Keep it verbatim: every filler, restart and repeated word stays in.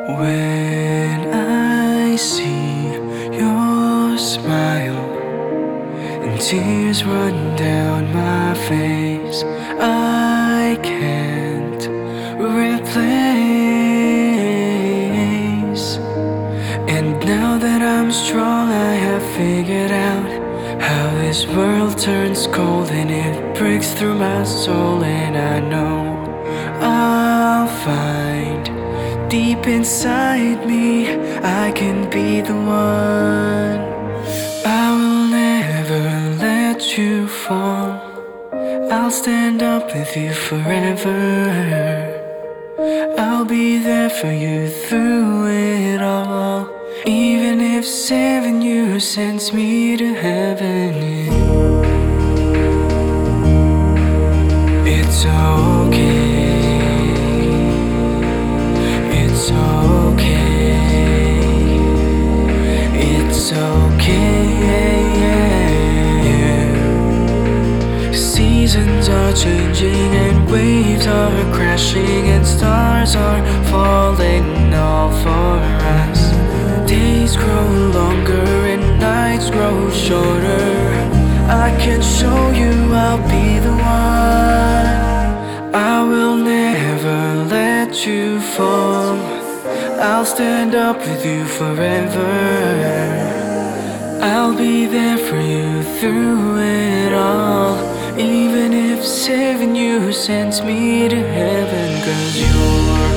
When I see your smile and tears run down my face, I can't replace. And now that I'm strong, I have figured out how this world turns cold and it breaks through my soul. And I know I'll find deep inside me I can be the one. I will never let you fall. I'll stand up with you forever. I'll be there for you through it all. Even if seven years sends me to heaven, it's okay. It's okay. It's okay. Seasons are changing and waves are crashing and stars are falling all for us. Days grow longer and nights grow shorter. I can show you I'll be the one. I will never let you fall. I'll stand up with you forever. I'll be there for you through it all. Even if seven years sends me to heaven, 'cause you're